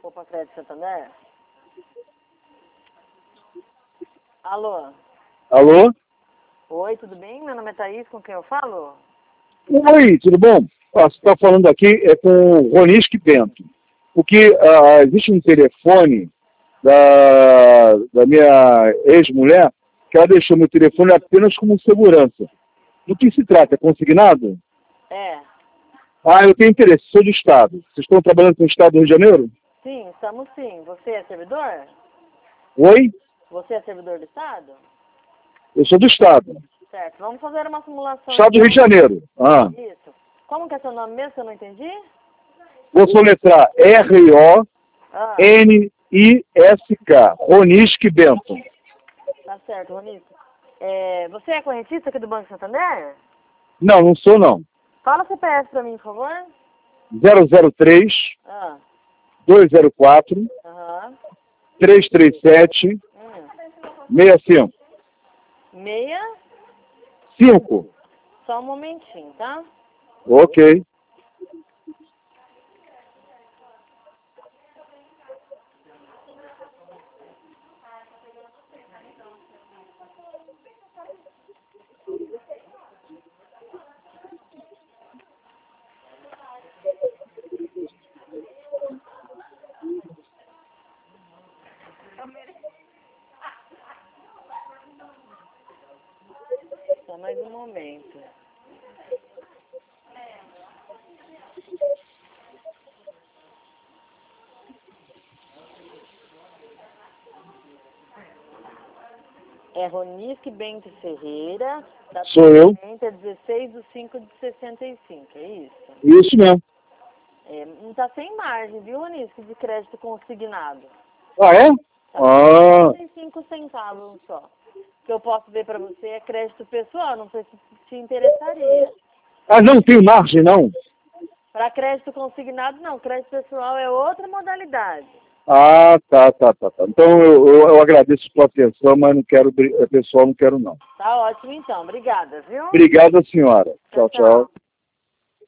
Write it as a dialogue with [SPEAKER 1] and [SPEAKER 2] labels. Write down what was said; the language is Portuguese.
[SPEAKER 1] Copa Crédito Santander? Alô?
[SPEAKER 2] Alô?
[SPEAKER 1] Oi, tudo bem? Meu nome é Thaís, com quem eu falo?
[SPEAKER 2] Oi, tudo bom? Você está falando aqui com o Roniski Bento. Porque existe um telefone da minha ex-mulher que ela deixou meu telefone apenas como segurança. Do que se trata? É consignado?
[SPEAKER 1] É.
[SPEAKER 2] Eu tenho interesse, sou do Estado. Vocês estão trabalhando com o Estado do Rio de Janeiro?
[SPEAKER 1] Sim, estamos sim. Você é servidor?
[SPEAKER 2] Oi?
[SPEAKER 1] Você é servidor do Estado?
[SPEAKER 2] Eu sou do Estado.
[SPEAKER 1] Certo. Vamos fazer uma simulação.
[SPEAKER 2] Estado do Rio de Janeiro.
[SPEAKER 1] Isso. Como que é seu nome mesmo, que eu não entendi?
[SPEAKER 2] Vou soletrar R-O-N-I-S-K. Roniski Bento.
[SPEAKER 1] Tá certo, Ronico. Você é correntista aqui do Banco Santander?
[SPEAKER 2] Não, não sou não.
[SPEAKER 1] Fala o CPF pra mim, por favor.
[SPEAKER 2] 003
[SPEAKER 1] Ah.
[SPEAKER 2] 204
[SPEAKER 1] Aham.
[SPEAKER 2] 337 65.
[SPEAKER 1] Meia?
[SPEAKER 2] 5.
[SPEAKER 1] Só um momentinho, tá?
[SPEAKER 2] Ok.
[SPEAKER 1] Só mais um momento. É Roniski Bento Ferreira.
[SPEAKER 2] Sou eu.
[SPEAKER 1] É 16/5/65, é isso?
[SPEAKER 2] Isso mesmo.
[SPEAKER 1] Não tá sem margem, viu, Roniski, de crédito consignado.
[SPEAKER 2] É?
[SPEAKER 1] Tá 65 centavos só. O que eu posso ver pra você é crédito pessoal, não sei se te interessaria.
[SPEAKER 2] Não tem margem, não?
[SPEAKER 1] Para crédito consignado, não. Crédito pessoal é outra modalidade.
[SPEAKER 2] Tá. Então eu agradeço pela atenção, mas não quero, pessoal, não quero não.
[SPEAKER 1] Tá ótimo, então. Obrigada, viu?
[SPEAKER 2] Obrigado, senhora. Tchau.